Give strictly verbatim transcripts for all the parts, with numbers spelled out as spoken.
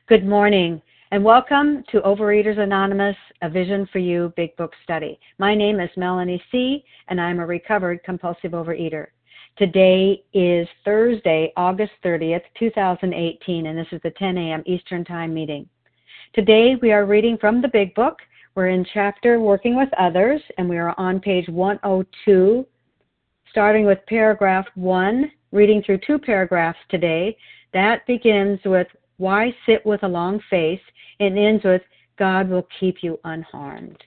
Good morning, and welcome to Overeaters Anonymous, A Vision for You Big Book Study. My name is Melanie C., and I'm a recovered compulsive overeater. Today is Thursday, August thirtieth, two thousand eighteen, and this is the ten a.m. Eastern Time meeting. Today we are reading from the Big Book. We're in chapter Working with Others, and we are on page one oh two, starting with paragraph one, reading through two paragraphs today. That begins with Why Sit with a Long Face, and ends with God will keep you unharmed.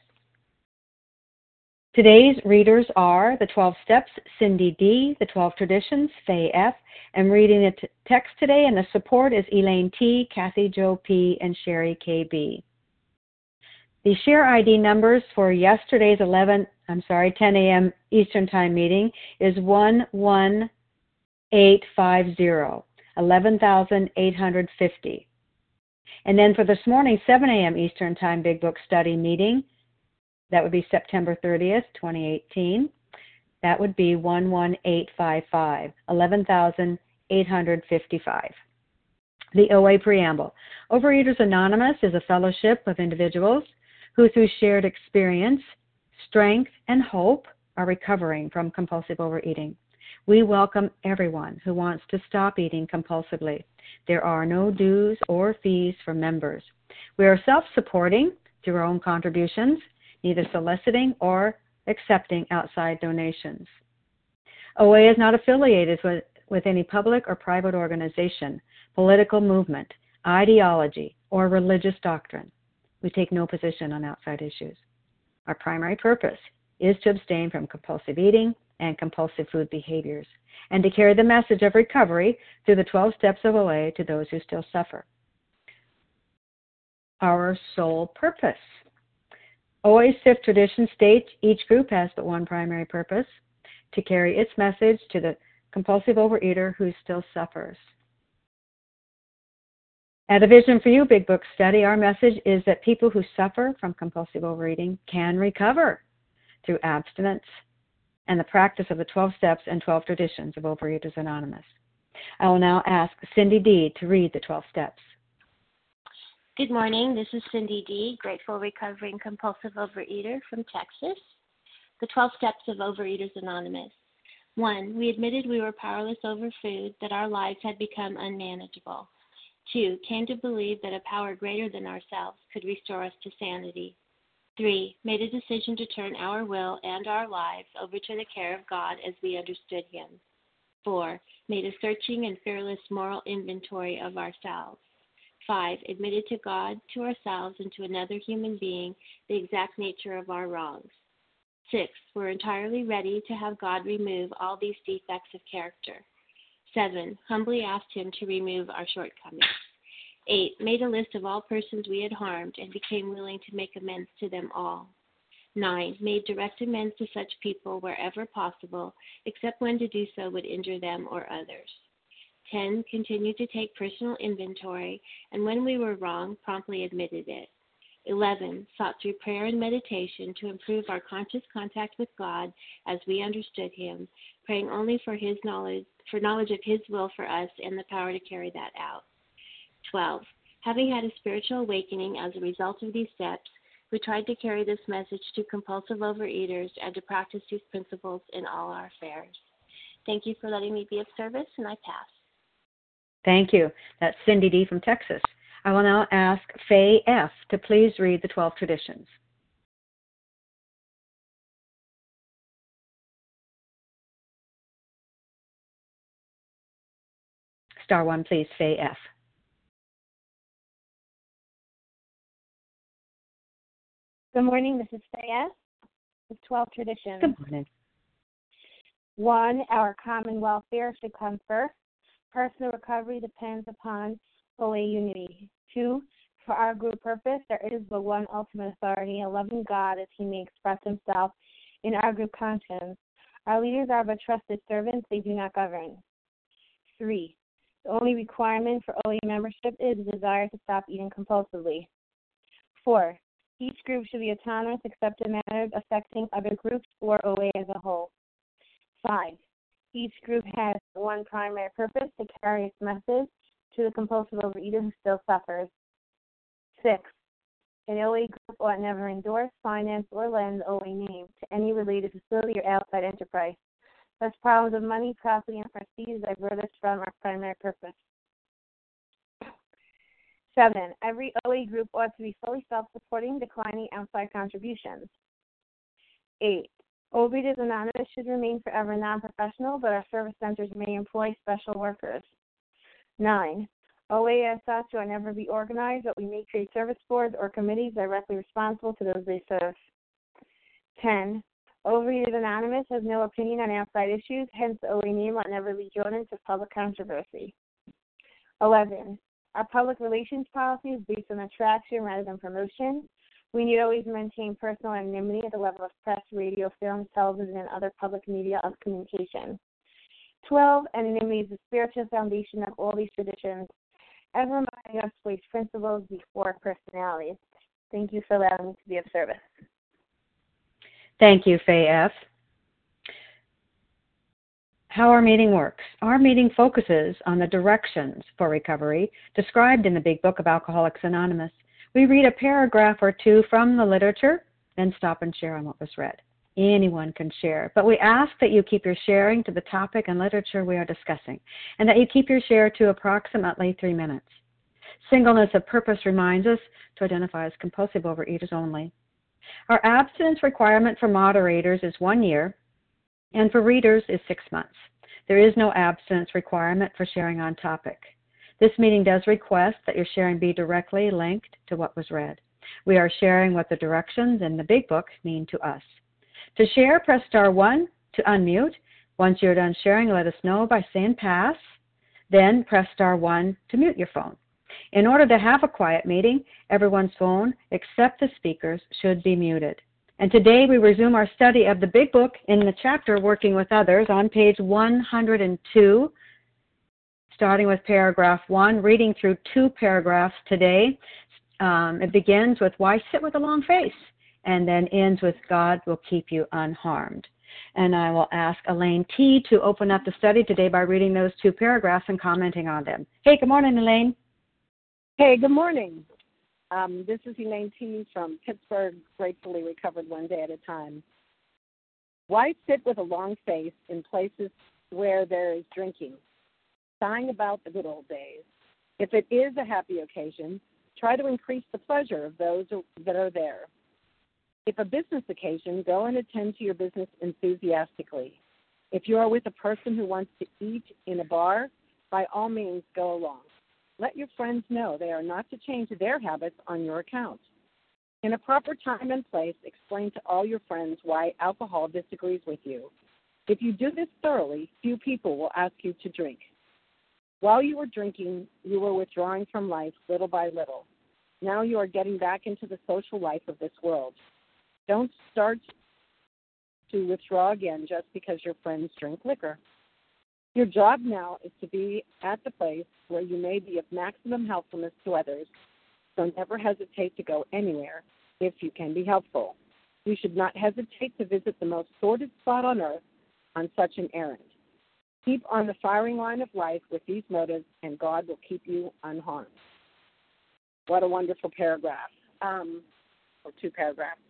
Today's readers are the twelve Steps, Cindy D., the twelve Traditions, Faye F., and reading the t- text today and the support is Elaine T., Kathy Jo P., and Sherry K B. The share I D numbers for yesterday's eleven, I'm sorry, ten a.m. Eastern Time meeting is one one eight five zero. eleven thousand eight hundred fifty. And then for this morning, seven a.m. Eastern Time Big Book Study meeting, that would be September thirtieth, twenty eighteen, that would be one one eight five five, eleven thousand eight hundred fifty-five. The O A Preamble. Overeaters Anonymous is a fellowship of individuals who through shared experience, strength, and hope are recovering from compulsive overeating. We welcome everyone who wants to stop eating compulsively. There are no dues or fees for members. We are self-supporting through our own contributions, neither soliciting or accepting outside donations. O A is not affiliated with, with any public or private organization, political movement, ideology, or religious doctrine. We take no position on outside issues. Our primary purpose is to abstain from compulsive eating and compulsive food behaviors, and to carry the message of recovery through the twelve steps of O A to those who still suffer. Our sole purpose. O A's fifth tradition states each group has but one primary purpose, to carry its message to the compulsive overeater who still suffers. At A Vision for You Big Book Study, our message is that people who suffer from compulsive overeating can recover through abstinence and the practice of the twelve Steps and twelve Traditions of Overeaters Anonymous. I will now ask Cindy D. to read the twelve Steps. Good morning. This is Cindy D., grateful recovering compulsive overeater from Texas. The twelve Steps of Overeaters Anonymous. One, we admitted we were powerless over food, that our lives had become unmanageable. Two, came to believe that a power greater than ourselves could restore us to sanity. Three, made a decision to turn our will and our lives over to the care of God as we understood Him. Four, made a searching and fearless moral inventory of ourselves. Five, admitted to God, to ourselves, and to another human being the exact nature of our wrongs. Six, were entirely ready to have God remove all these defects of character. Seven, humbly asked Him to remove our shortcomings. Eight, made a list of all persons we had harmed and became willing to make amends to them all. Nine, made direct amends to such people wherever possible, except when to do so would injure them or others. Ten, continued to take personal inventory, and when we were wrong, promptly admitted it. Eleven, sought through prayer and meditation to improve our conscious contact with God as we understood Him, praying only for His knowledge, for knowledge of His will for us and the power to carry that out. Twelve, having had a spiritual awakening as a result of these steps, we tried to carry this message to compulsive overeaters and to practice these principles in all our affairs. Thank you for letting me be of service, and I pass. Thank you. That's Cindy D. from Texas. I will now ask Faye F. to please read the twelve Traditions. Star one, please, Faye F. Good morning, this is Faye F. The twelve Traditions. Good morning. One, our common welfare should come first. Personal recovery depends upon O A unity. Two, for our group purpose, there is but one ultimate authority, a loving God as He may express Himself in our group conscience. Our leaders are but trusted servants, they do not govern. Three, the only requirement for O A membership is the desire to stop eating compulsively. Four, each group should be autonomous except in matters affecting other groups or O A as a whole. Five, each group has one primary purpose, to carry its message to the compulsive overeater who still suffers. Six, an O A group ought never endorse, finance, or lend O A name to any related facility or outside enterprise. Thus, problems of money, property, and prestige divert us from our primary purpose. Seven, every O A group ought to be fully self-supporting, declining outside contributions. Eight, Overeaters Anonymous should remain forever non-professional, but our service centers may employ special workers. Nine, O A as such will never be organized, but we may create service boards or committees directly responsible to those they serve. Ten, Overeaters Anonymous has no opinion on outside issues, hence the O A name will never be drawn into public controversy. Eleven, our public relations policy is based on attraction rather than promotion. We need always maintain personal anonymity at the level of press, radio, film, television, and other public media of communication. Twelve, anonymity is the spiritual foundation of all these traditions, ever reminding us to place principles before personalities. Thank you for allowing me to be of service. Thank you, Faye F. How our meeting works. Our meeting focuses on the directions for recovery described in the Big Book of Alcoholics Anonymous. We read a paragraph or two from the literature, then stop and share on what was read. Anyone can share, but we ask that you keep your sharing to the topic and literature we are discussing, and that you keep your share to approximately three minutes. Singleness of purpose reminds us to identify as compulsive overeaters only. Our abstinence requirement for moderators is one year, and for readers is six months. There is no abstinence requirement for sharing on topic. This meeting does request that your sharing be directly linked to what was read. We are sharing what the directions in the Big Book mean to us. To share, press star one to unmute. Once you're done sharing, let us know by saying pass. Then press star one to mute your phone. In order to have a quiet meeting, everyone's phone, except the speakers, should be muted. And today we resume our study of the Big Book in the chapter Working with Others on page one hundred two, starting with paragraph one, reading through two paragraphs today. Um, it begins with, why sit with a long face? And then ends with, God will keep you unharmed. And I will ask Elaine T. to open up the study today by reading those two paragraphs and commenting on them. Hey, good morning, Elaine. Hey, good morning. Um, this is Elaine T. from Pittsburgh, gratefully recovered one day at a time. Why sit with a long face in places where there is drinking, sighing about the good old days? If it is a happy occasion, try to increase the pleasure of those that are there. If a business occasion, go and attend to your business enthusiastically. If you are with a person who wants to eat in a bar, by all means go along. Let your friends know they are not to change their habits on your account. In a proper time and place, explain to all your friends why alcohol disagrees with you. If you do this thoroughly, few people will ask you to drink. While you were drinking, you were withdrawing from life little by little. Now you are getting back into the social life of this world. Don't start to withdraw again just because your friends drink liquor. Your job now is to be at the place where you may be of maximum helpfulness to others, so never hesitate to go anywhere if you can be helpful. You should not hesitate to visit the most sordid spot on earth on such an errand. Keep on the firing line of life with these motives, and God will keep you unharmed. What a wonderful paragraph, um, or two paragraphs.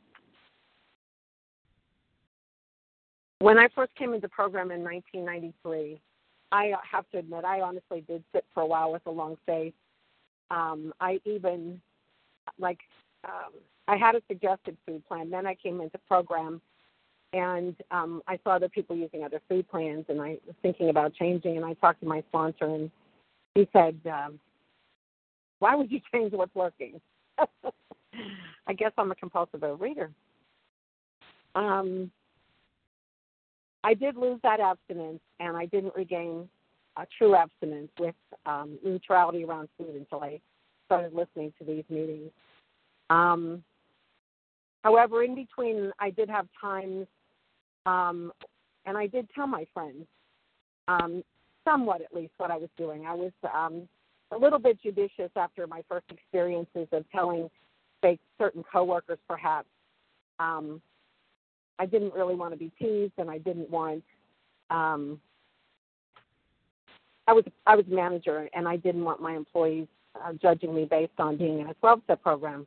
When I first came into the program in nineteen ninety-three, I have to admit, I honestly did sit for a while with a long face. Um, I even, like, um, I had a suggested food plan. Then I came into the program, and um, I saw other people using other food plans, and I was thinking about changing, and I talked to my sponsor, and he said, um, why would you change what's working? I guess I'm a compulsive overeater. Um, I did lose that abstinence, and I didn't regain a true abstinence with um, neutrality around food until I started listening to these meetings. Um, however, in between, I did have times, um, and I did tell my friends, um, somewhat at least, what I was doing. I was um, a little bit judicious after my first experiences of telling, say, certain coworkers, perhaps. Um, I didn't really want to be teased, and I didn't want. Um, I was I was a manager, and I didn't want my employees uh, judging me based on being in a twelve-step program.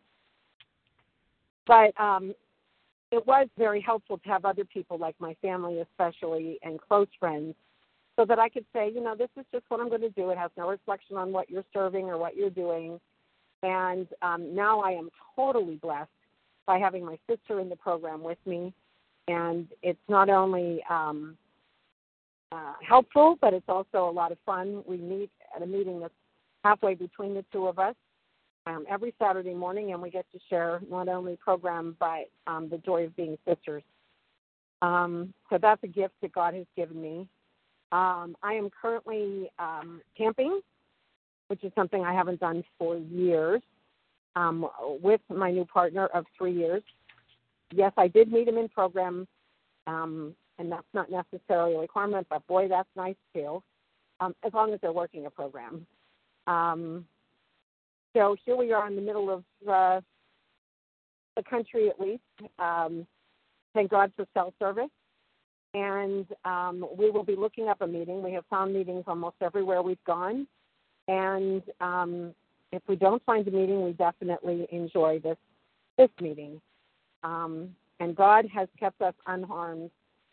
But um, it was very helpful to have other people, like my family especially, and close friends, so that I could say, you know, this is just what I'm going to do. It has no reflection on what you're serving or what you're doing. And um, now I am totally blessed by having my sister in the program with me. And it's not only um, uh, helpful, but it's also a lot of fun. We meet at a meeting that's halfway between the two of us um, every Saturday morning, and we get to share not only program, but um, the joy of being sisters. Um, so that's a gift that God has given me. Um, I am currently um, camping, which is something I haven't done for years, um, with my new partner of three years. Yes, I did meet him in program, um, and that's not necessarily a requirement, but boy, that's nice too, um, as long as they're working a program. Um, so here we are in the middle of uh, the country at least. Um, thank God for cell service. And um, we will be looking up a meeting. We have found meetings almost everywhere we've gone. And um, if we don't find a meeting, we definitely enjoy this this meeting. Um, and God has kept us unharmed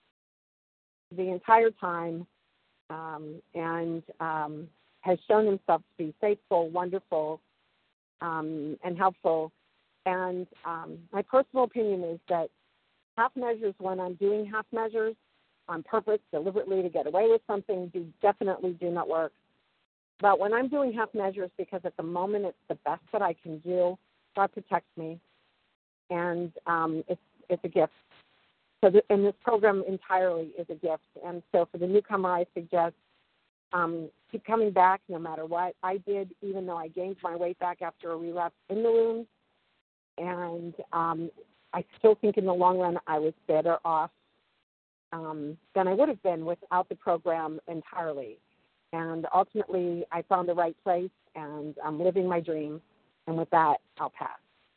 the entire time, um, and um, has shown himself to be faithful, wonderful, um, and helpful. And um, my personal opinion is that half measures, when I'm doing half measures on purpose, deliberately to get away with something, do definitely do not work. But when I'm doing half measures because at the moment it's the best that I can do, God protects me, and um, it's it's a gift. So, the, and this program entirely is a gift. And so for the newcomer, I suggest um, keep coming back no matter what. I did, even though I gained my weight back after a relapse in the rooms, and um, I still think in the long run I was better off um, than I would have been without the program entirely. And ultimately, I found the right place, and I'm living my dream. And with that, I'll pass.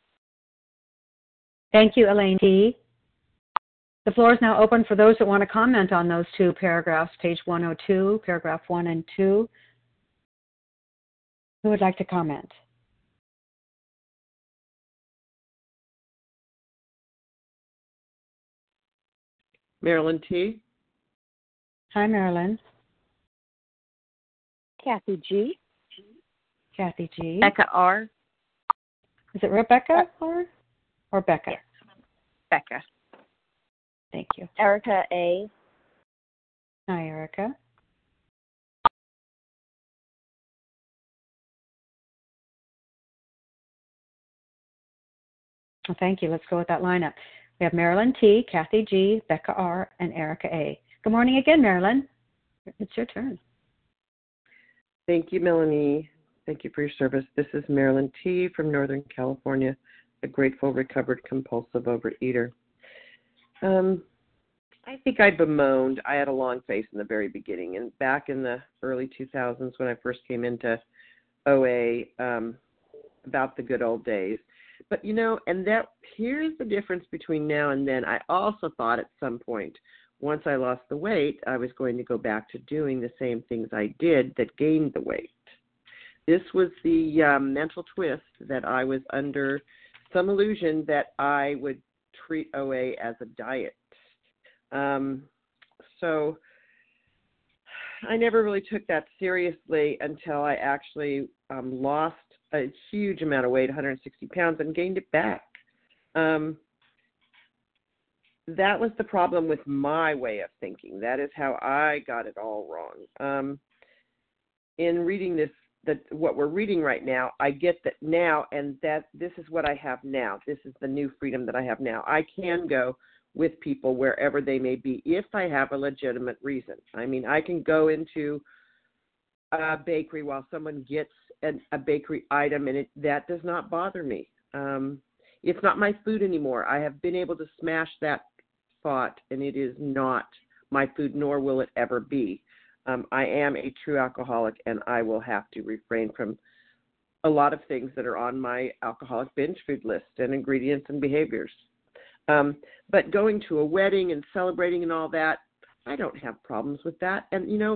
Thank you, Elaine T. The floor is now open for those that want to comment on those two paragraphs, page one oh two, paragraph one and two. Who would like to comment? Marilyn T. Hi, Marilyn. Kathy G. Kathy G. Becca R. Is it Rebecca or, or Becca? Yes. Becca. Thank you. Erica A. Hi, Erica. Well, thank you. Let's go with that lineup. We have Marilyn T., Kathy G., Becca R., and Erica A. Good morning again, Marilyn. It's your turn. Thank you, Melanie. Thank you for your service. This is Marilyn T. from Northern California, a grateful, recovered, compulsive overeater. Um, I think I bemoaned. I had a long face in the very beginning, and back in the early two thousands when I first came into O A, um, about the good old days. But, you know, and that here's the difference between now and then. I also thought at some point, once I lost the weight, I was going to go back to doing the same things I did that gained the weight. This was the um, mental twist that I was under some illusion that I would treat O A as a diet. Um, so I never really took that seriously until I actually um, lost a huge amount of weight, one hundred sixty pounds, and gained it back. Um, that was the problem with my way of thinking. That is how I got it all wrong. Um, in reading this, that what we're reading right now, I get that now, and that this is what I have now. This is the new freedom that I have now. I can go with people wherever they may be if I have a legitimate reason. I mean, I can go into a bakery while someone gets an, a bakery item, and it, that does not bother me. Um, it's not my food anymore. I have been able to smash that thought, and it is not my food, nor will it ever be. Um, I am a true alcoholic, and I will have to refrain from a lot of things that are on my alcoholic binge food list and ingredients and behaviors. Um, but going to a wedding and celebrating and all that, I don't have problems with that. And, you know,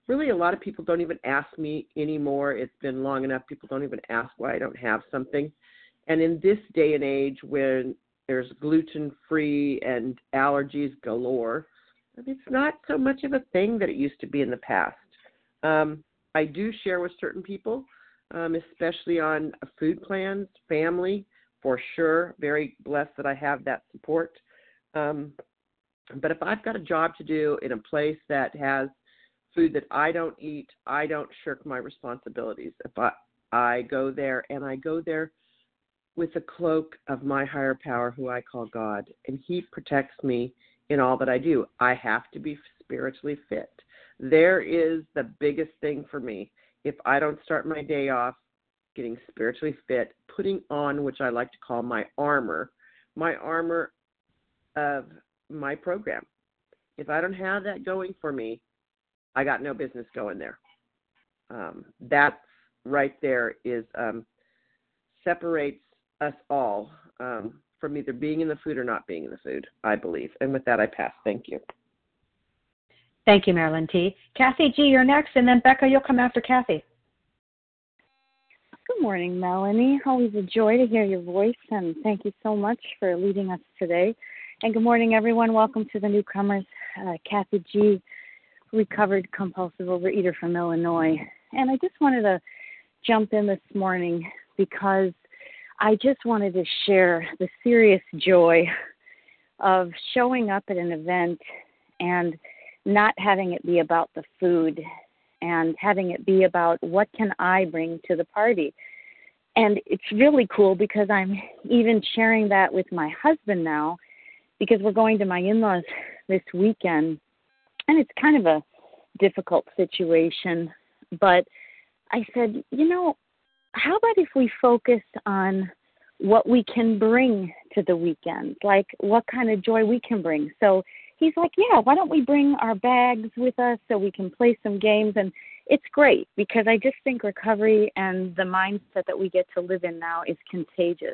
really a lot of people don't even ask me anymore. It's been long enough. People don't even ask why I don't have something. And in this day and age when there's gluten-free and allergies galore, it's not so much of a thing that it used to be in the past. Um, I do share with certain people, um, especially on food plans, family, for sure. Very blessed that I have that support. Um, but if I've got a job to do in a place that has food that I don't eat, I don't shirk my responsibilities. If I, I go there, and I go there with the cloak of my higher power, who I call God, and he protects me in all that I do. I have to be spiritually fit. There is the biggest thing for me. If I don't start my day off getting spiritually fit, putting on, which I like to call my armor, my armor of my program. If I don't have that going for me, I got no business going there. Um, that right there is um, separates us all um, from either being in the food or not being in the food, I believe. And with that, I pass. Thank you. Thank you, Marilyn T. Kathy G., you're next, and then Becca, you'll come after Kathy. Good morning, Melanie. Always a joy to hear your voice, and thank you so much for leading us today. And good morning, everyone. Welcome to the newcomers. Uh, Kathy G., recovered compulsive overeater from Illinois. And I just wanted to jump in this morning because I just wanted to share the serious joy of showing up at an event and not having it be about the food and having it be about what can I bring to the party. And it's really cool because I'm even sharing that with my husband now, because we're going to my in-laws this weekend, and it's kind of a difficult situation. But I said, you know, how about if we focus on what we can bring to the weekend, like what kind of joy we can bring? So he's like, yeah, why don't we bring our bags with us so we can play some games? And it's great because I just think recovery and the mindset that we get to live in now is contagious.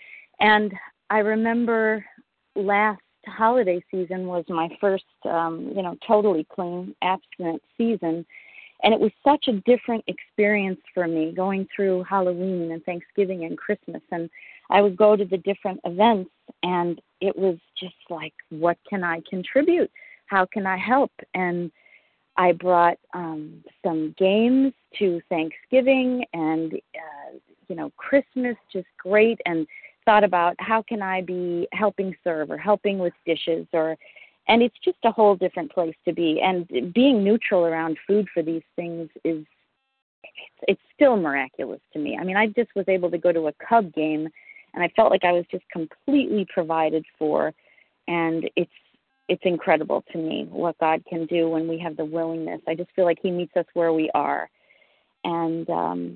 And I remember last holiday season was my first, um, you know, totally clean, abstinent season. And it was such a different experience for me going through Halloween and Thanksgiving and Christmas. And I would go to the different events, and it was just like, what can I contribute? How can I help? And I brought um, some games to Thanksgiving and, uh, you know, Christmas, just great, and thought about how can I be helping serve or helping with dishes, or and it's just a whole different place to be. And being neutral around food for these things is, it's still miraculous to me. I mean, I just was able to go to a Cub game, and I felt like I was just completely provided for. And it's it's incredible to me what God can do when we have the willingness. I just feel like he meets us where we are. And um,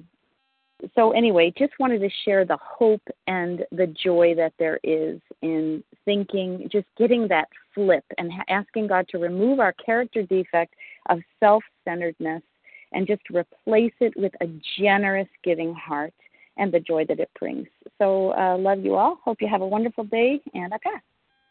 so anyway, just wanted to share the hope and the joy that there is in thinking, just getting that flip and ha- asking God to remove our character defect of self-centeredness and just replace it with a generous giving heart and the joy that it brings. So uh, love you all. Hope you have a wonderful day, and I pass.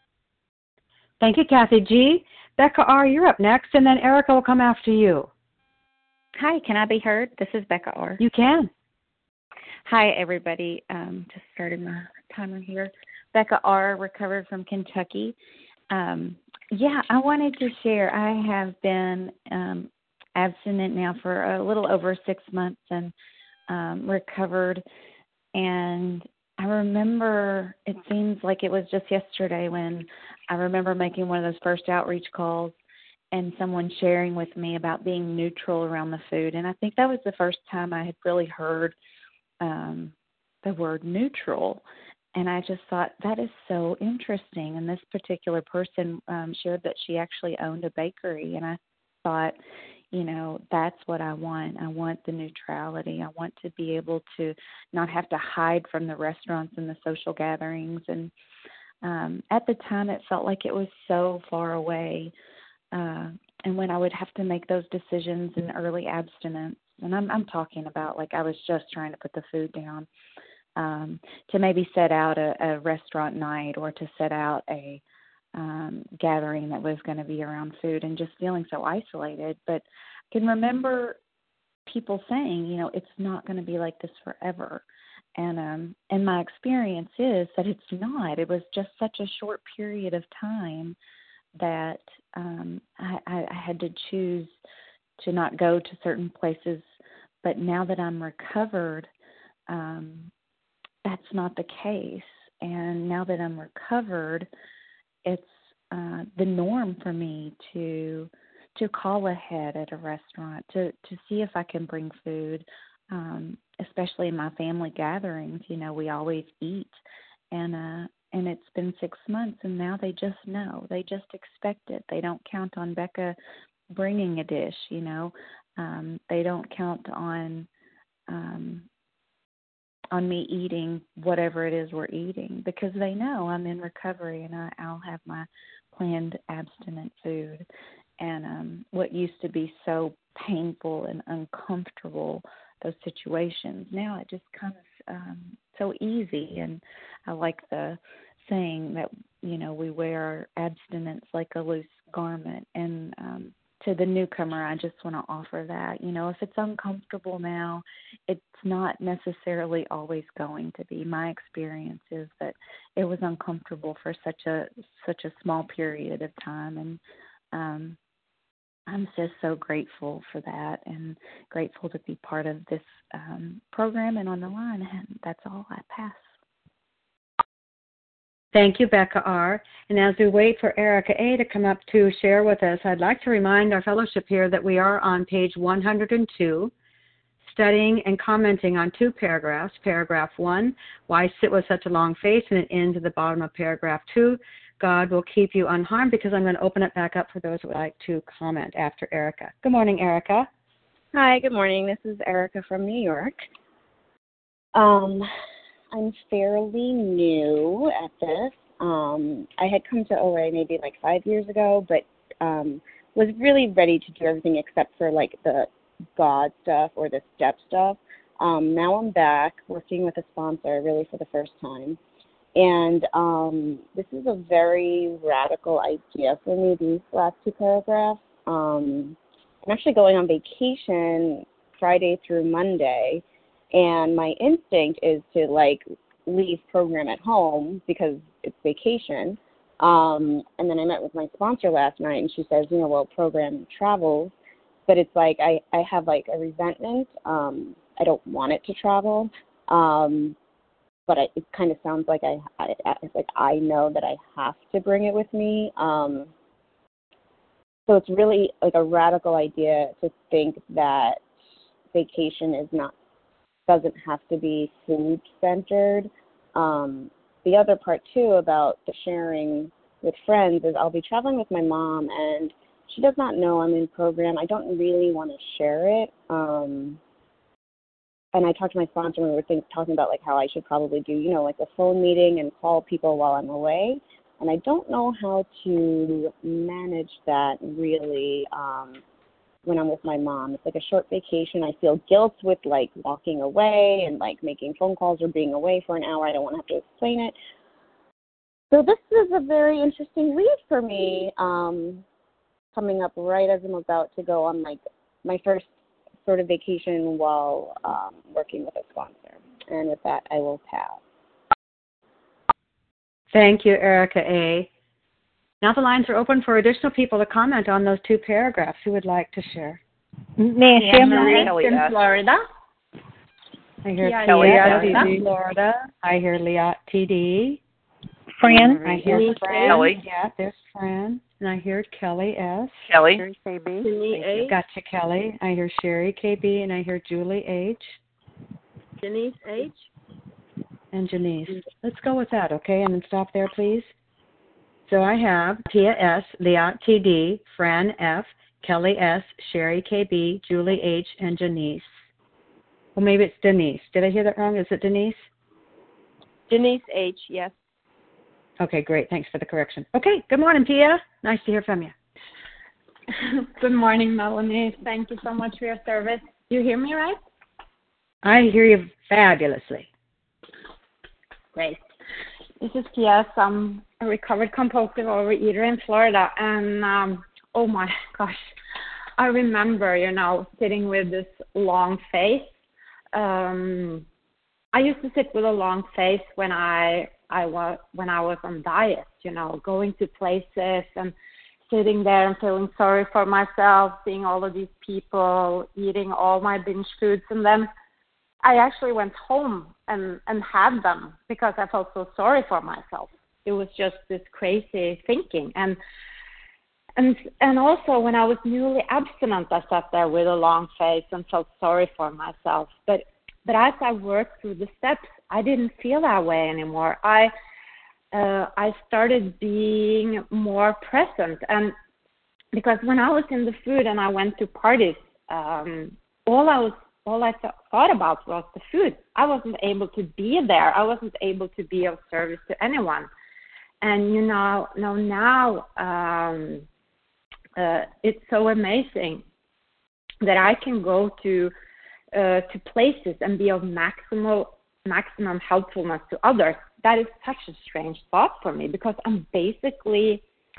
Thank you, Kathy G. Becca R., you're up next, and then Erica will come after you. Hi, can I be heard? This is Becca R. You can. Hi, everybody. Um, just started my timer here. Becca R., recovered from Kentucky. Um, yeah, I wanted to share. I have been um, abstinent now for a little over six months and um, recovered. And I remember, it seems like it was just yesterday when I remember making one of those first outreach calls and someone sharing with me about being neutral around the food. And I think that was the first time I had really heard um, the word neutral. And I just thought, that is so interesting. And this particular person um, shared that she actually owned a bakery. And I thought, you know, that's what I want. I want the neutrality. I want to be able to not have to hide from the restaurants and the social gatherings. And um, at the time, it felt like it was so far away. Uh, and when I would have to make those decisions in early abstinence, and I'm, I'm talking about like I was just trying to put the food down, um, to maybe set out a, a restaurant night or to set out a um, gathering that was going to be around food, and just feeling so isolated. But can remember people saying, you know, it's not going to be like this forever. And um, and my experience is that it's not. It was just such a short period of time that um, I, I had to choose to not go to certain places. But now that I'm recovered, um, that's not the case. And now that I'm recovered, it's uh, the norm for me to to call ahead at a restaurant, to, to see if I can bring food, um, especially in my family gatherings. You know, we always eat. And uh, and it's been six months, and now they just know. They just expect it. They don't count on Becca bringing a dish, you know. Um, they don't count on um, on me eating whatever it is we're eating, because they know I'm in recovery and I, I'll have my planned abstinent food. And um, what used to be so painful and uncomfortable, those situations, now it just comes um, so easy. And I like the saying that, you know, we wear our abstinence like a loose garment. And um, to the newcomer, I just want to offer that. You know, if it's uncomfortable now, it's not necessarily always going to be. My experience is that it was uncomfortable for such a such a small period of time, and um, I'm just so grateful for that, and grateful to be part of this um, program and on the line. And that's all. I pass. Thank you, Becca R. And as we wait for Erica A. to come up to share with us, I'd like to remind our fellowship here that we are on page one hundred two, studying and commenting on two paragraphs. Paragraph one, why sit with such a long face, and it ends at the bottom of paragraph two, God will keep you unharmed, because I'm going to open it back up for those who would like to comment after Erica. Good morning, Erica. Hi, good morning. This is Erica from New York. Um, I'm fairly new at this. Um, I had come to O A maybe like five years ago, but um, was really ready to do everything except for like the God stuff or the step stuff. Um, now I'm back working with a sponsor really for the first time. And um, this is a very radical idea for me, these last two paragraphs. Um, I'm actually going on vacation Friday through Monday, and my instinct is to, like, leave program at home because it's vacation. Um, and then I met with my sponsor last night, and she says, you know, well, program travels. But it's like I, I have, like, a resentment. Um, I don't want it to travel. Um But I, it kind of sounds like I, I, like I know that I have to bring it with me. Um, so it's really like a radical idea to think that vacation is not doesn't have to be food centered. Um, the other part too about the sharing with friends is I'll be traveling with my mom, and she does not know I'm in program. I don't really want to share it. Um, And I talked to my sponsor and we were think, talking about like how I should probably do, you know, like a phone meeting and call people while I'm away. And I don't know how to manage that really um, when I'm with my mom. It's like a short vacation. I feel guilt with like walking away and like making phone calls or being away for an hour. I don't want to have to explain it. So this is a very interesting read for me, um, coming up right as I'm about to go on like my first sort of vacation while um, working with a sponsor. And with that, I will pass. Thank you, Erica A. Now the lines are open for additional people to comment on those two paragraphs. Who would like to share? May I share Marie mine? in Florida. I hear Yeah, Kelly Leah in Florida. I hear Leah T D. Fran? I hear Denise Fran. Kelly. Yeah, there's Fran. And I hear Kelly S. Kelly. Sherry K B. Denise H. Gotcha, Kelly. I hear Sherry K B, and I hear Julie H. Denise H. And Janice. Let's go with that, okay? And then stop there, please. So I have Tia S, Leah T D, Fran F, Kelly S, Sherry K B, Julie H, and Janice. Well, maybe it's Denise. Did I hear that wrong? Is it Denise? Denise H, yes. Okay, great. Thanks for the correction. Okay, good morning, Pia. Nice to hear from you. Good morning, Melanie. Thank you so much for your service. You hear me right? I hear you fabulously. Great. This is P S. I'm a recovered compulsive overeater in Florida, and um, oh my gosh, I remember, you know, sitting with this long face. Um, I used to sit with a long face when I I was when I was on diet, you know, going to places and sitting there and feeling sorry for myself, seeing all of these people eating all my binge foods, and then I actually went home and, and had them because I felt so sorry for myself. It was just this crazy thinking. And and and also when I was newly abstinent, I sat there with a long face and felt sorry for myself. But but as I worked through the steps, I didn't feel that way anymore. I uh, I started being more present, and because when I was in the food and I went to parties, um, all I was all I th- thought about was the food. I wasn't able to be there. I wasn't able to be of service to anyone. And you know, no, now um, uh, it's so amazing that I can go to uh, to places and be of maximal maximum helpfulness to others. That is such a strange thought for me because I'm basically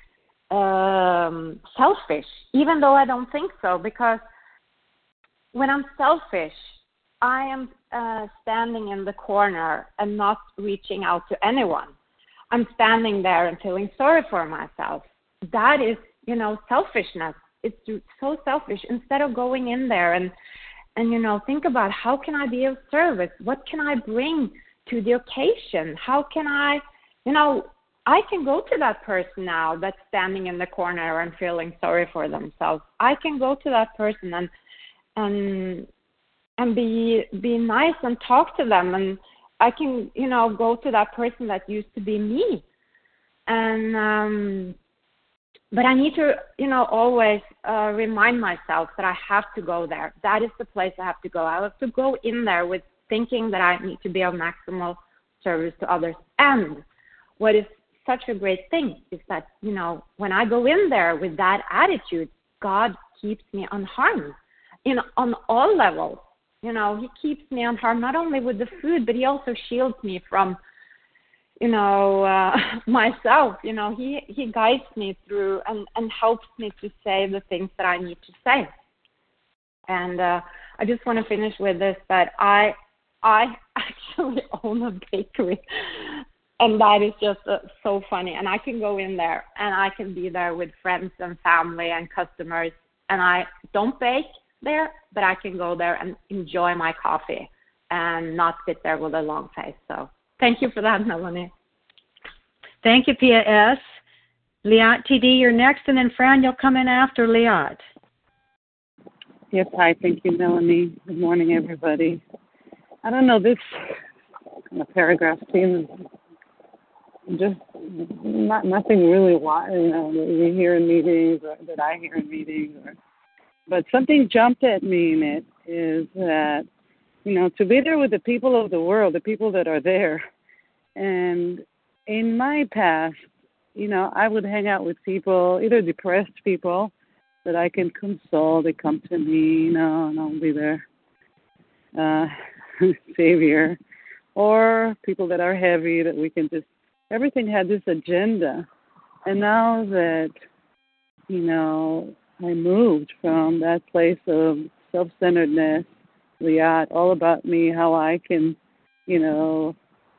um, selfish, even though I don't think so. Because when I'm selfish, I am uh, standing in the corner and not reaching out to anyone. I'm standing there and feeling sorry for myself. That is, you know, selfishness. It's so selfish. Instead of going in there and, and you know, think about how can I be of service? What can I bring to the occasion? How can I, you know, I can go to that person now that's standing in the corner and feeling sorry for themselves. I can go to that person and and and be be nice and talk to them, and I can, you know, go to that person that used to be me. And um, but I need to, you know, always uh, remind myself that I have to go there. That is the place I have to go. I have to go in there with thinking that I need to be of maximal service to others. And what is such a great thing is that, you know, when I go in there with that attitude, God keeps me unharmed in on all levels. You know, he keeps me unharmed not only with the food, but he also shields me from, you know, uh, myself. You know, he, he guides me through and, and helps me to say the things that I need to say. And uh, I just want to finish with this, that I I actually own a bakery. And that is just uh, so funny. And I can go in there and I can be there with friends and family and customers. And I don't bake there, but I can go there and enjoy my coffee and not sit there with a long face. So thank you for that, Melanie. Thank you, Pia S. Liat T D, you're next, and then Fran, you'll come in after Liat. Yes, hi. Thank you, Melanie. Good morning, everybody. I don't know, this kind of paragraph seems just not nothing really, you know, that we hear in meetings or that I hear in meetings. Or, but something jumped at me in it is that, you know, to be there with the people of the world, the people that are there. And in my past, you know, I would hang out with people, either depressed people that I can console. They come to me, you know, and I'll be their uh, savior. Or people that are heavy that we can just, everything had this agenda. And now that, you know, I moved from that place of self-centeredness, Liat, all about me, how I can, you know,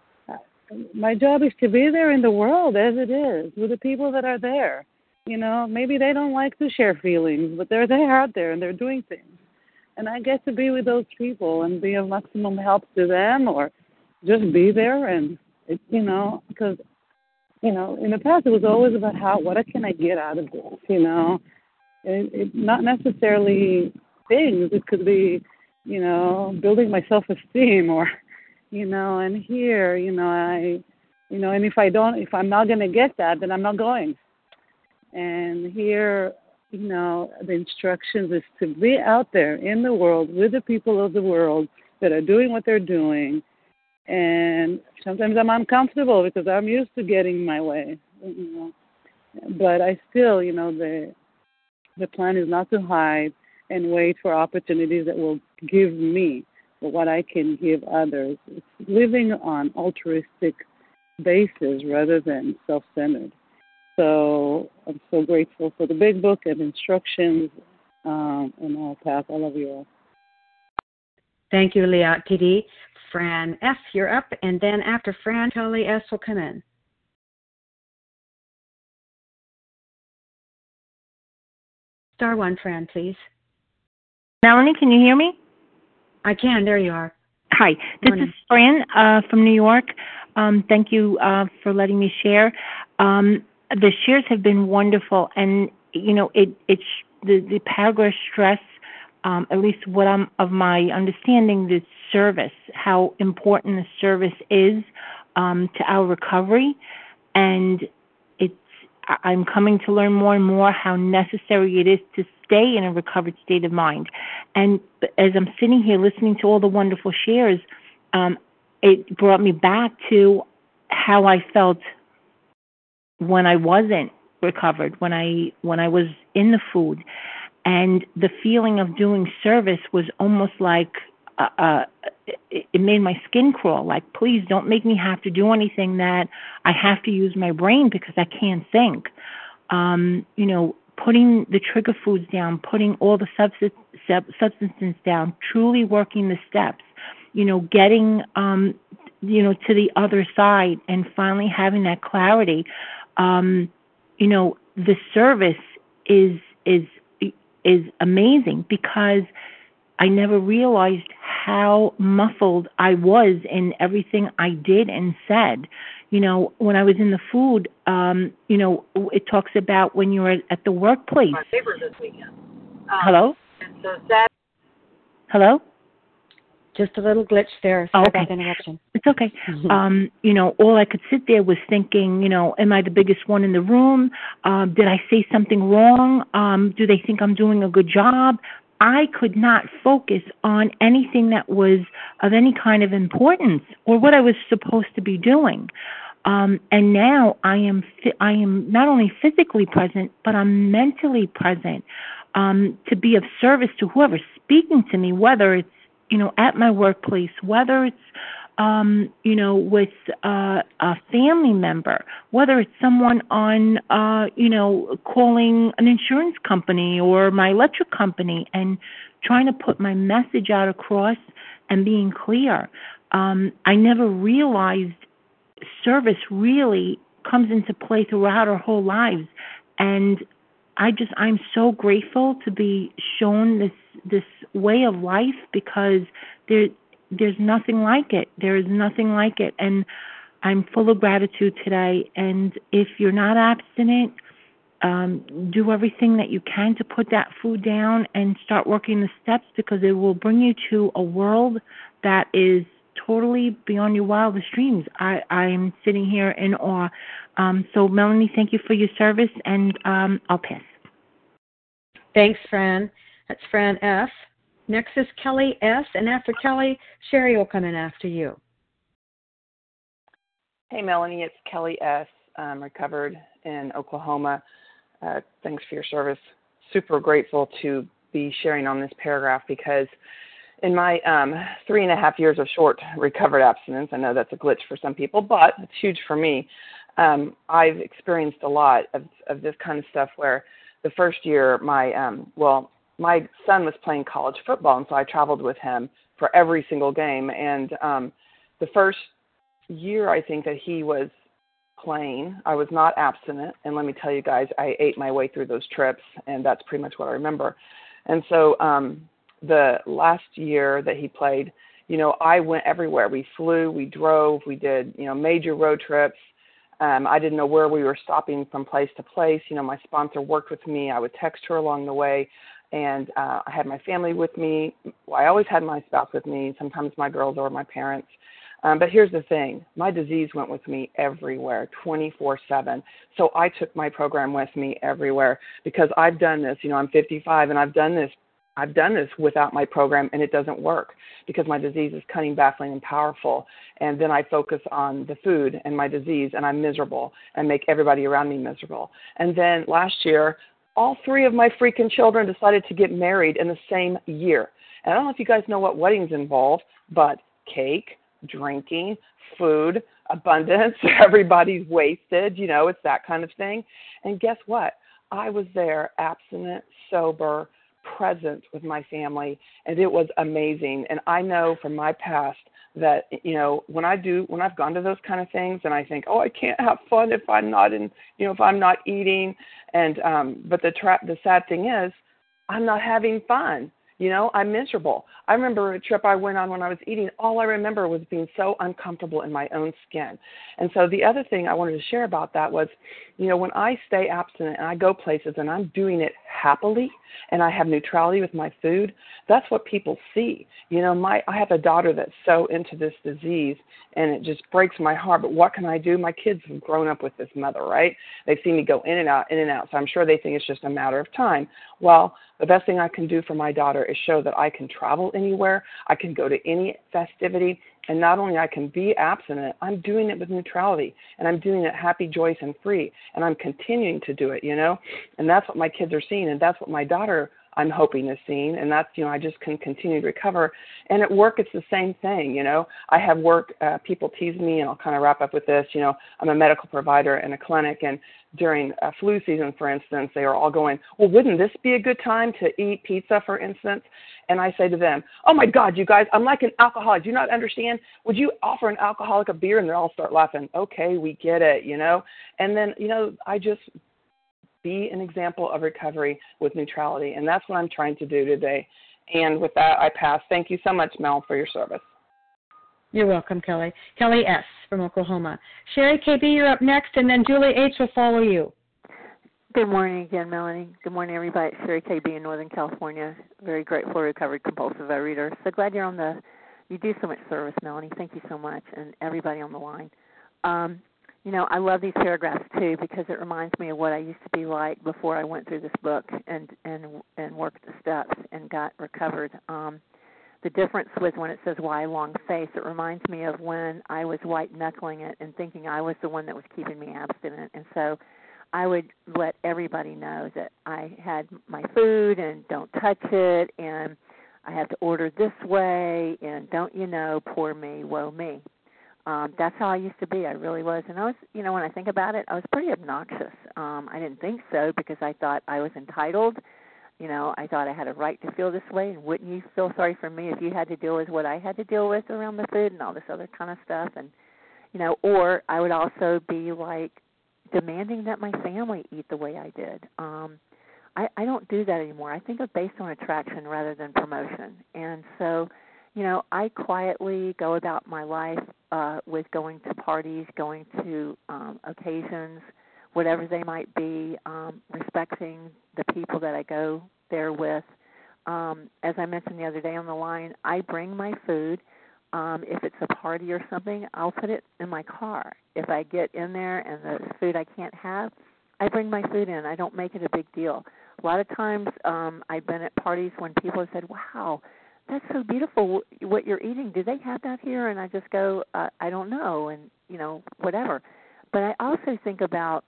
my job is to be there in the world as it is, with the people that are there. You know, maybe they don't like to share feelings, but they're there out there and they're doing things. And I get to be with those people and be of maximum help to them, or just be there. And, it, you know, because, you know, in the past it was always about how, what can I get out of this, you know. It, it, not necessarily things. It could be, you know, building my self-esteem, or, you know, and here, you know, I, you know, and if I don't, if I'm not going to get that, then I'm not going. And here, you know, the instructions is to be out there in the world with the people of the world that are doing what they're doing. And sometimes I'm uncomfortable because I'm used to getting my way, you know. But I still, you know, the the plan is not to hide and wait for opportunities that will give me what I can give others. It's living on altruistic basis rather than self-centered. So I'm so grateful for the big book and instructions um, and I'll pass. I love you all. Thank you, Leah T D. Fran F., you're up, and then after Fran, Kelly S. will come in. Star one, Fran, please. Melanie, can you hear me? I can. There you are. Hi, this Morning. is Fran uh, from New York. Um, thank you uh, for letting me share. Um, the shares have been wonderful, and you know, it it's the the paragraph stress. Um, at least what I'm of my understanding, the service, how important the service is um, to our recovery, and it's I'm coming to learn more and more how necessary it is to stay in a recovered state of mind. And as I'm sitting here listening to all the wonderful shares, um, it brought me back to how I felt when I wasn't recovered, when I when I was in the food. And the feeling of doing service was almost like uh, uh, it made my skin crawl. Like, please don't make me have to do anything that I have to use my brain because I can't think. Um, you know, putting the trigger foods down, putting all the substance, substances down, truly working the steps, you know, getting, um, you know, to the other side and finally having that clarity. Um, you know, the service is is is amazing because I never realized how muffled I was in everything I did and said. You know, when I was in the food, um, you know, it talks about when you're at the workplace. My neighbor this weekend. Um, Hello? And so that. Hello? Just a little glitch there. Sorry Oh, okay. about the interruption. It's okay. Mm-hmm. Um, you know, all I could sit there was thinking, you know, am I the biggest one in the room? Um, did I say something wrong? Um, do they think I'm doing a good job? I could not focus on anything that was of any kind of importance or what I was supposed to be doing. Um, and now I am I am not only physically present, but I'm mentally present um, to be of service to whoever's speaking to me, whether it's, you know, at my workplace, whether it's, um, you know, with uh, a family member, whether it's someone on, uh, you know, calling an insurance company or my electric company and trying to put my message out across and being clear. Um, I never realized service really comes into play throughout our whole lives. And I just, I'm so grateful to be shown this this way of life because there there's nothing like it. There is nothing like it. And I'm full of gratitude today. And if you're not abstinent, um, do everything that you can to put that food down and start working the steps because it will bring you to a world that is totally beyond your wildest dreams. I, I'm sitting here in awe. Um, so, Melanie, thank you for your service, and um, I'll pass. Thanks, Fran. That's Fran F. Next is Kelly S. And after Kelly, Sherry will come in after you. Hey, Melanie, it's Kelly S. I'm recovered in Oklahoma. Uh, thanks for your service. Super grateful to be sharing on this paragraph because in my um, three and a half years of short recovered abstinence, I know that's a glitch for some people, but it's huge for me. Um, I've experienced a lot of, of this kind of stuff where the first year my, um, well, my son was playing college football, and so I traveled with him for every single game. And um, the first year, I think, that he was playing, I was not abstinent. And let me tell you guys, I ate my way through those trips, and that's pretty much what I remember. And so um, the last year that he played, you know, I went everywhere. We flew, we drove, we did, you know, major road trips. Um, I didn't know where we were stopping from place to place. You know, my sponsor worked with me. I would text her along the way. And uh, I had my family with me. Well, I always had my spouse with me, sometimes my girls or my parents. Um, but here's the thing. My disease went with me everywhere, twenty-four seven. So I took my program with me everywhere because I've done this. You know, I'm fifty-five, and I've done this. I've done this without my program, and it doesn't work because my disease is cunning, baffling, and powerful. And then I focus on the food and my disease, and I'm miserable and make everybody around me miserable. And then last year, all three of my freaking children decided to get married in the same year. And I don't know if you guys know what weddings involve, but cake, drinking, food, abundance, everybody's wasted, you know, it's that kind of thing. And guess what? I was there abstinent, sober, presence with my family, and it was amazing. And I know from my past that, you know, when I do, when I've gone to those kind of things and I think, oh, I can't have fun if I'm not in, you know, if I'm not eating. And, um, but the tra- the sad thing is, I'm not having fun. You know, I'm miserable. I remember a trip I went on when I was eating. All I remember was being so uncomfortable in my own skin. And so the other thing I wanted to share about that was, you know, when I stay abstinent and I go places and I'm doing it happily and I have neutrality with my food, that's what people see. You know, my I have a daughter that's so into this disease, and it just breaks my heart. But what can I do? My kids have grown up with this mother, right? They've seen me go in and out, in and out. So I'm sure they think it's just a matter of time. Well, the best thing I can do for my daughter is show that I can travel anywhere, I can go to any festivity, and not only I can be abstinent, I'm doing it with neutrality, and I'm doing it happy, joyous, and free, and I'm continuing to do it, you know, and that's what my kids are seeing, and that's what my daughter, I'm hoping, is seeing, and that's, you know, I just can continue to recover. And at work, it's the same thing, you know. I have work, uh, people tease me, and I'll kind of wrap up with this, you know, I'm a medical provider in a clinic, and during uh, flu season, for instance, they are all going, well, wouldn't this be a good time to eat pizza, for instance? And I say to them, oh, my God, you guys, I'm like an alcoholic. Do you not understand? Would you offer an alcoholic a beer? And they all start laughing. Okay, we get it, you know. And then, you know, I just be an example of recovery with neutrality. And that's what I'm trying to do today. And with that, I pass. Thank you so much, Mel, for your service. You're welcome, Kelly. Kelly S. from Oklahoma. Sherry K B, you're up next, and then Julie H. will follow you. Good morning again, Melanie. Good morning, everybody. It's Sherry K B in Northern California. Very grateful, recovered compulsive overeater. So glad you're on the, you do so much service, Melanie. Thank you so much, and everybody on the line. Um, you know, I love these paragraphs, too, because it reminds me of what I used to be like before I went through this book and, and, and worked the steps and got recovered. Um, The difference was when it says why long face, it reminds me of when I was white-knuckling it and thinking I was the one that was keeping me abstinent. And so I would let everybody know that I had my food and don't touch it, and I have to order this way, and don't you know, poor me, woe me. Um, that's how I used to be. I really was. And I was, you know, when I think about it, I was pretty obnoxious. Um, I didn't think so because I thought I was entitled. You know, I thought I had a right to feel this way, and wouldn't you feel sorry for me if you had to deal with what I had to deal with around the food and all this other kind of stuff? And, you know, or I would also be, like, demanding that my family eat the way I did. Um, I, I don't do that anymore. I think of based on attraction rather than promotion. And so, you know, I quietly go about my life uh, with going to parties, going to um, occasions, whatever they might be, um, respecting the people that I go there with. Um, as I mentioned the other day on the line, I bring my food. Um, if it's a party or something, I'll put it in my car. If I get in there and the food I can't have, I bring my food in. I don't make it a big deal. A lot of times um, I've been at parties when people have said, wow, that's so beautiful what you're eating. Do they have that here? And I just go, uh, I don't know, and, you know, whatever. But I also think about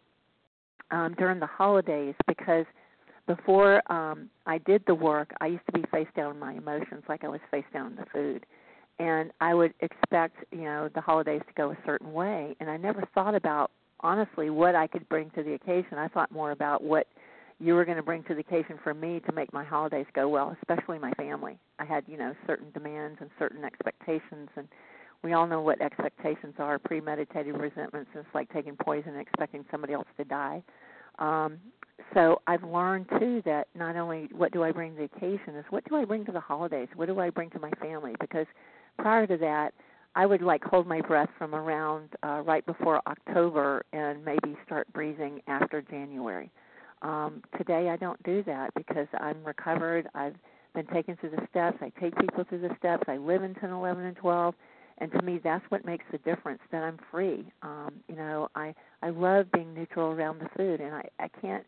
Um, during the holidays, because before um, I did the work, I used to be face down in my emotions like I was face down in the food. And I would expect, you know, the holidays to go a certain way. And I never thought about, honestly, what I could bring to the occasion. I thought more about what you were going to bring to the occasion for me to make my holidays go well, especially my family. I had, you know, certain demands and certain expectations, and we all know what expectations are, premeditated resentments. It's like taking poison and expecting somebody else to die. Um, so I've learned, too, that not only what do I bring to the occasion is what do I bring to the holidays? What do I bring to my family? Because prior to that, I would, like, hold my breath from around uh, right before October and maybe start breathing after January. Um, today I don't do that because I'm recovered. I've been taken through the steps. I take people through the steps. I live in ten, eleven, and twelve. And to me, that's what makes the difference, that I'm free. Um, you know, I, I love being neutral around the food, and I, I can't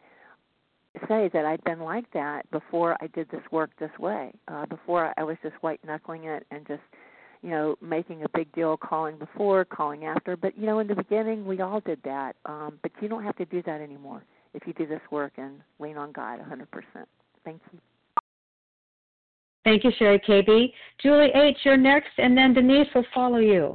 say that I'd been like that before I did this work this way. Uh, before I was just white-knuckling it and just, you know, making a big deal, calling before, calling after. But, you know, in the beginning, we all did that. Um, but you don't have to do that anymore if you do this work and lean on God one hundred percent. Thank you. Thank you, Sherry K B. Julie H., you're next, and then Denise will follow you.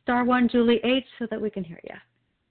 star one, Julie H, so that we can hear you.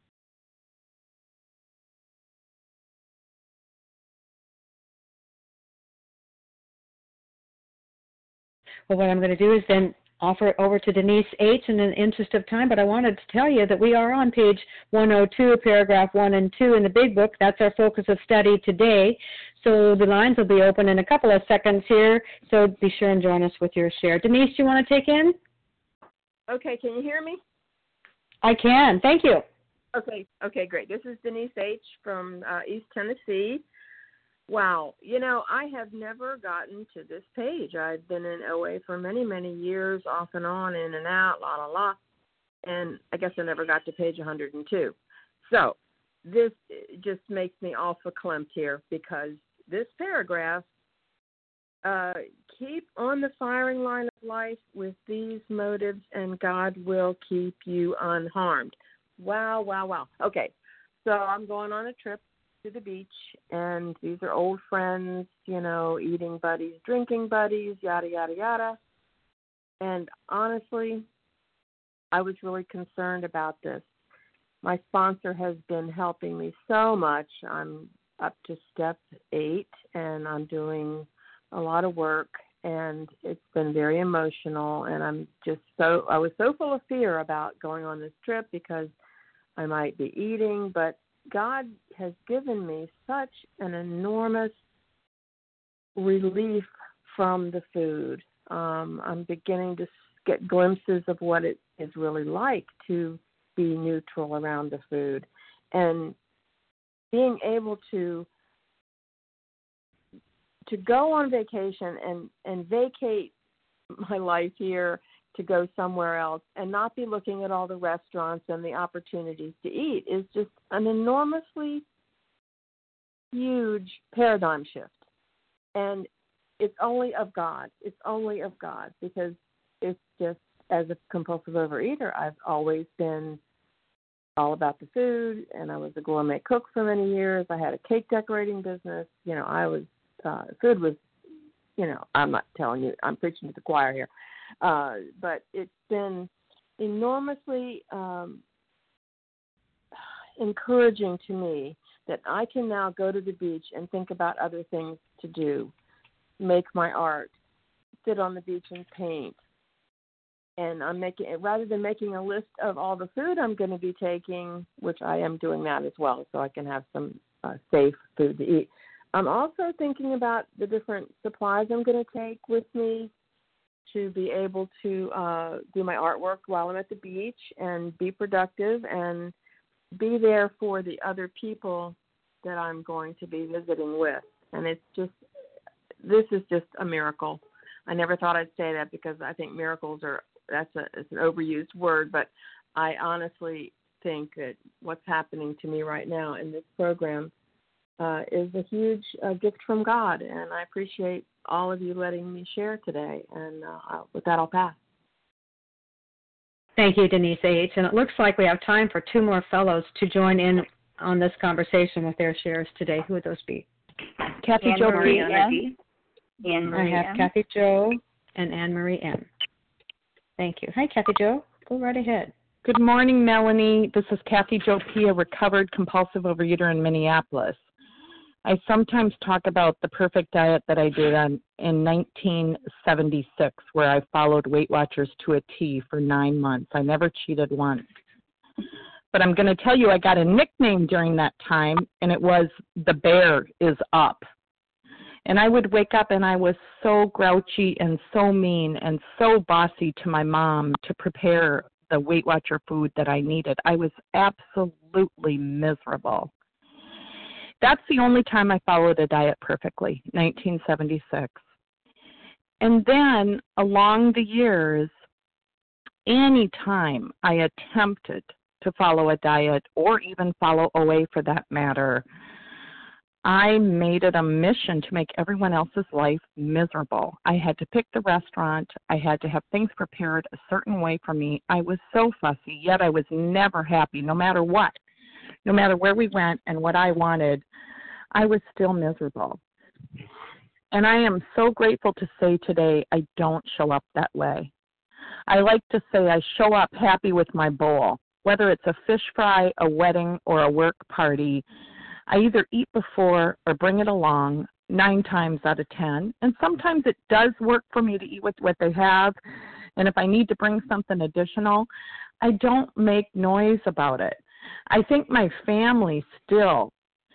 Well, what I'm going to do is then offer it over to Denise H in the interest of time, but I wanted to tell you that we are on page one oh two, paragraph one and two in the Big Book. That's our focus of study today. So the lines will be open in a couple of seconds here, so be sure and join us with your share. Denise, do you want to take in? Okay, can you hear me? I can. Thank you. Okay, okay, great. This is Denise H from uh, East Tennessee. Wow, you know, I have never gotten to this page. I've been in O A for many, many years, off and on, in and out, la, la, la, and I guess I never got to page one hundred two. So this just makes me all verklempt here, because this paragraph, uh, keep on the firing line of life with these motives and God will keep you unharmed. Wow, wow, wow. Okay, so I'm going on a trip to the beach, and these are old friends, you know, eating buddies, drinking buddies, yada, yada, yada. And honestly, I was really concerned about this. My sponsor has been helping me so much. I'm up to step eight, and I'm doing a lot of work, and it's been very emotional, and I'm just so, I was so full of fear about going on this trip because I might be eating, but God has given me such an enormous relief from the food. Um, I'm beginning to get glimpses of what it is really like to be neutral around the food, and being able to to go on vacation and, and vacate my life here to go somewhere else and not be looking at all the restaurants and the opportunities to eat is just an enormously huge paradigm shift. And it's only of God. It's only of God, because it's just, as a compulsive overeater, I've always been all about the food, and I was a gourmet cook for many years. I had a cake decorating business. You know, I was, uh, food was, you know, I'm not telling you, I'm preaching to the choir here. Uh, but it's been enormously um, encouraging to me that I can now go to the beach and think about other things to do, make my art, sit on the beach and paint. And I'm making, rather than making a list of all the food I'm going to be taking, which I am doing that as well, so I can have some uh, safe food to eat. I'm also thinking about the different supplies I'm going to take with me to be able to uh, do my artwork while I'm at the beach and be productive and be there for the other people that I'm going to be visiting with. And it's just, this is just a miracle. I never thought I'd say that, because I think miracles are, that's a, it's an overused word, but I honestly think that what's happening to me right now in this program uh, is a huge uh, gift from God, and I appreciate all of you letting me share today. And uh, with that, I'll pass. Thank you, Denise H. And it looks like we have time for two more fellows to join in on this conversation with their shares today. Who would those be? Kathy Anne Jo Marie P. Anne Marie I have M. Kathy Jo and Anne Marie M. Thank you. Hi, Kathy Jo. Go right ahead. Good morning, Melanie. This is Kathy Jo P., a recovered compulsive overeater in Minneapolis. I sometimes talk about the perfect diet that I did on, in nineteen seventy-six, where I followed Weight Watchers to a T for nine months. I never cheated once. But I'm going to tell you, I got a nickname during that time, and it was The Bear is Up. And I would wake up, and I was so grouchy and so mean and so bossy to my mom to prepare the Weight Watcher food that I needed. I was absolutely miserable. That's the only time I followed a diet perfectly, nineteen seventy-six. And then along the years, any time I attempted to follow a diet, or even follow O A for that matter, I made it a mission to make everyone else's life miserable. I had to pick the restaurant. I had to have things prepared a certain way for me. I was so fussy, yet I was never happy, no matter what. No matter where we went and what I wanted, I was still miserable. And I am so grateful to say today I don't show up that way. I like to say I show up happy with my bowl. Whether it's a fish fry, a wedding, or a work party, I either eat before or bring it along nine times out of ten. And sometimes it does work for me to eat with what they have. And if I need to bring something additional, I don't make noise about it. I think my family still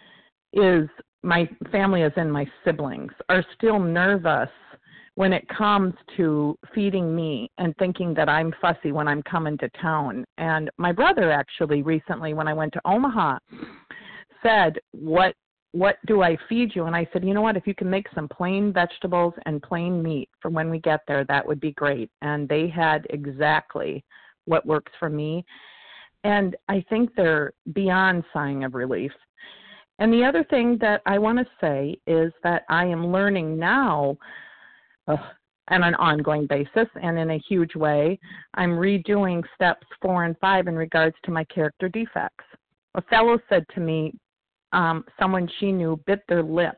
is, my family as in my siblings, are still nervous when it comes to feeding me and thinking that I'm fussy when I'm coming to town. And my brother actually recently, when I went to Omaha, said, what what do I feed you? And I said, you know what, if you can make some plain vegetables and plain meat for when we get there, that would be great. And they had exactly what works for me. And I think they're beyond sighing of relief. And the other thing that I want to say is that I am learning now, uh, on an ongoing basis and in a huge way, I'm redoing steps four and five in regards to my character defects. A fellow said to me, um, someone she knew bit their lip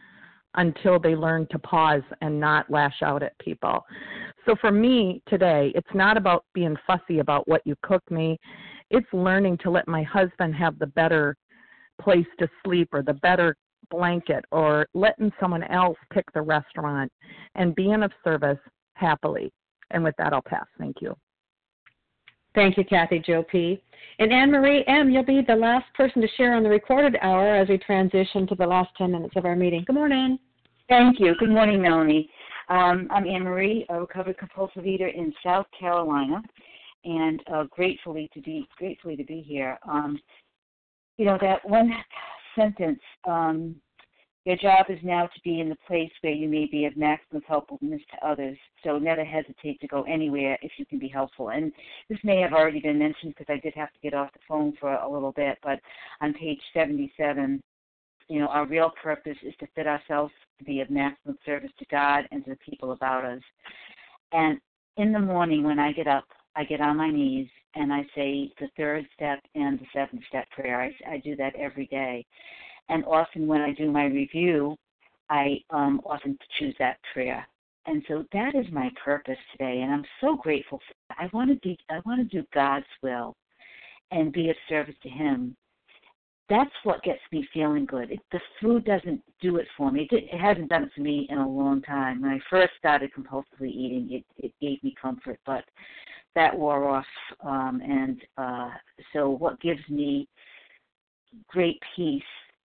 until they learned to pause and not lash out at people. So for me today, it's not about being fussy about what you cook me. It's learning to let my husband have the better place to sleep or the better blanket, or letting someone else pick the restaurant and being of service happily. And with that, I'll pass. Thank you. Thank you, Kathy Jo P. And Anne Marie M., you'll be the last person to share on the recorded hour as we transition to the last ten minutes of our meeting. Good morning. Thank you. Good morning, Melanie. Um, I'm Anne Marie, a recovered compulsive eater in South Carolina, and uh, gratefully to be gratefully to be here. Um, you know, that one sentence, um, your job is now to be in the place where you may be of maximum helpfulness to others, so never hesitate to go anywhere if you can be helpful. And this may have already been mentioned because I did have to get off the phone for a little bit, but on page seventy-seven, you know, our real purpose is to fit ourselves to be of maximum service to God and to the people about us. And in the morning when I get up, I get on my knees and I say the third step and the seventh step prayer. I, I do that every day. And often when I do my review, I um, often choose that prayer. And so that is my purpose today, and I'm so grateful for that. I want to be, I want to do God's will and be of service to Him. That's what gets me feeling good. It, the food doesn't do it for me. It, did, it hasn't done it for me in a long time. When I first started compulsively eating, it, it gave me comfort, but that wore off. Um, and uh, so what gives me great peace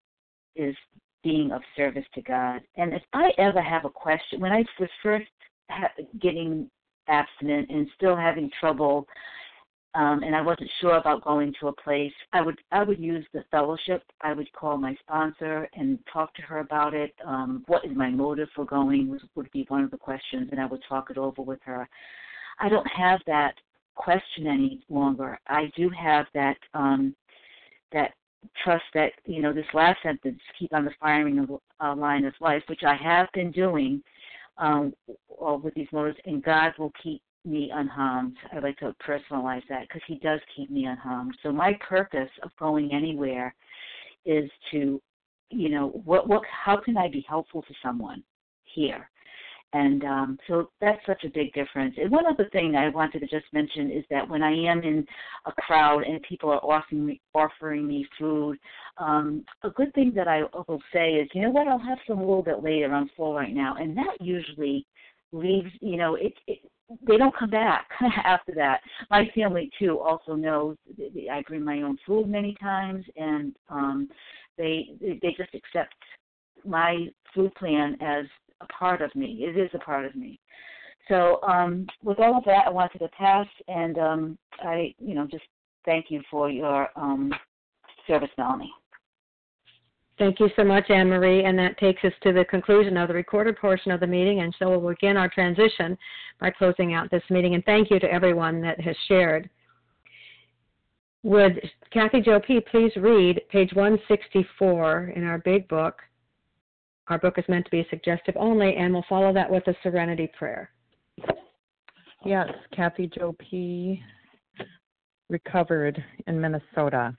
is being of service to God. And if I ever have a question, when I was first ha- getting abstinent and still having trouble, um, and I wasn't sure about going to a place, I would I would use the fellowship. I would call my sponsor and talk to her about it. Um, what is my motive for going would, would be one of the questions, and I would talk it over with her. I don't have that question any longer. I do have that um, that trust that, you know, this last sentence, keep on the firing uh, line of life, which I have been doing um, with these motives, and God will keep me unharmed. I like to personalize that because He does keep me unharmed. So my purpose of going anywhere is to, you know, what, what, how can I be helpful to someone here? And um, so that's such a big difference. And one other thing I wanted to just mention is that when I am in a crowd and people are offering me, offering me food, um, a good thing that I will say is, you know what, I'll have some a little bit later. I'm full right now. And that usually leaves, you know, it, it they don't come back after that. My family, too, also knows I bring my own food many times, and um, they they just accept my food plan as a part of me. It is a part of me. So um, with all of that, I wanted to pass, and um, I, you know, just thank you for your um, service, Melanie. Thank you so much, Anne Marie, and that takes us to the conclusion of the recorded portion of the meeting, and so we'll begin our transition by closing out this meeting. And thank you to everyone that has shared. Would Kathy Jo P. please read page one sixty-four in our big book? Our book is meant to be suggestive only, and we'll follow that with a serenity prayer. Yes, Kathy Jo P., recovered in Minnesota.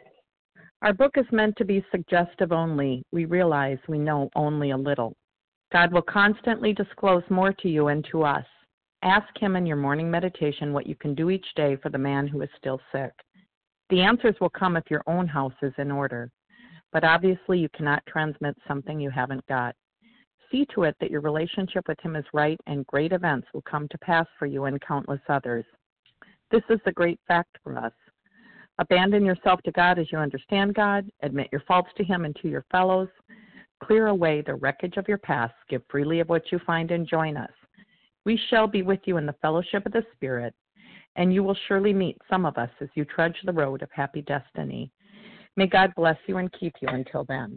Our book is meant to be suggestive only. We realize we know only a little. God will constantly disclose more to you and to us. Ask Him in your morning meditation what you can do each day for the man who is still sick. The answers will come if your own house is in order. But obviously you cannot transmit something you haven't got. See to it that your relationship with Him is right, and great events will come to pass for you and countless others. This is the great fact for us. Abandon yourself to God as you understand God. Admit your faults to Him and to your fellows. Clear away the wreckage of your past. Give freely of what you find and join us. We shall be with you in the fellowship of the Spirit, and you will surely meet some of us as you trudge the road of happy destiny. May God bless you and keep you until then.